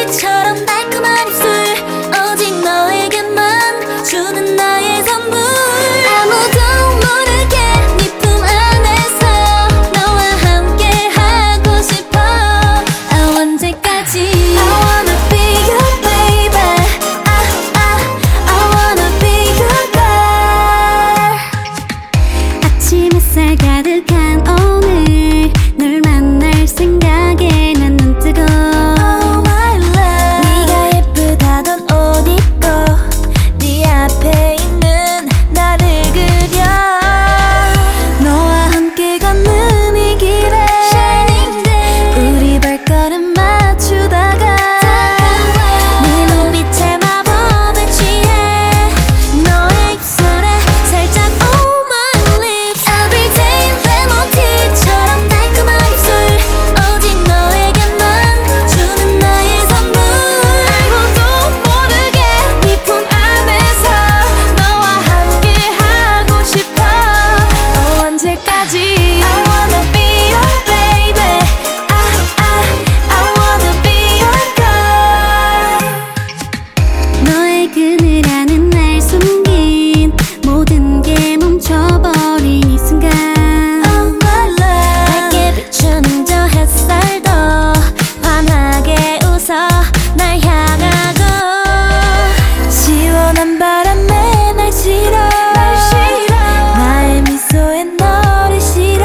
티처럼 달콤한 입술 오직 너에게만 주는 나의 선물 아무도 모르게 네 품 안에서 너와 함께 하고 싶어 언제까지 I wanna be your baby I wanna be your girl 아침 햇살 가득한 오늘 널 만날 생각에 난 눈 뜨고 Oh my love 네가 예쁘다던 옷 입고 네 앞에 있는 나를 그려 너와 함께 걷는 이 길에 Shining day 우리 발걸음 맞추다가 네 눈빛에 마법에 취해 너의 입술에 살짝 Oh my lips Everyday 레몬티처럼 달콤한 입술 오직 너에게만 주는 나의 선물 아무도 모르게 네 품 안에서 너와 함께 하고 싶어 언제까지 I wanna be your baby I wanna be your girl 너의 그늘하는 날 숨긴 모든 게 멈춰버린 이 순간 Oh my love 밝게 비추는 저 햇살도 환하게 웃어 날 향하고 시원한 바람에 날 실어 나의 미소에 너를 실어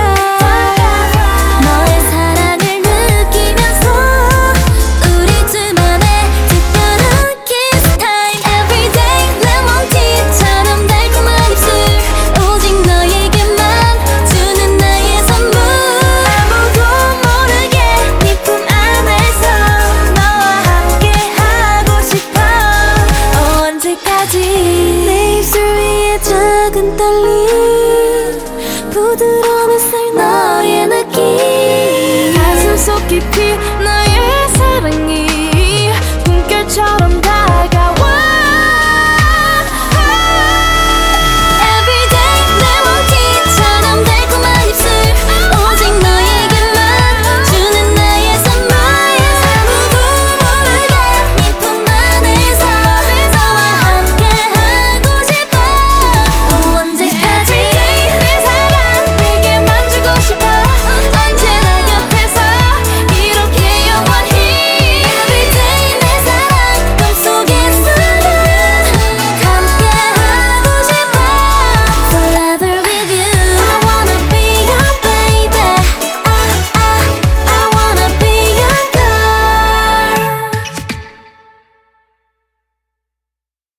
너의 사랑을 느끼면서 우리 둘만의 특별한 kiss time Everyday 레몬티처럼 달콤한 입술 오직 너에게만 주는 나의 선물 아무도 모르게 네 품 안에서 너와 함께 하고 싶어 언제까지 내 입술 위에 작은 떨림 부드러운 햇살 너의 느낌 가슴 속 깊이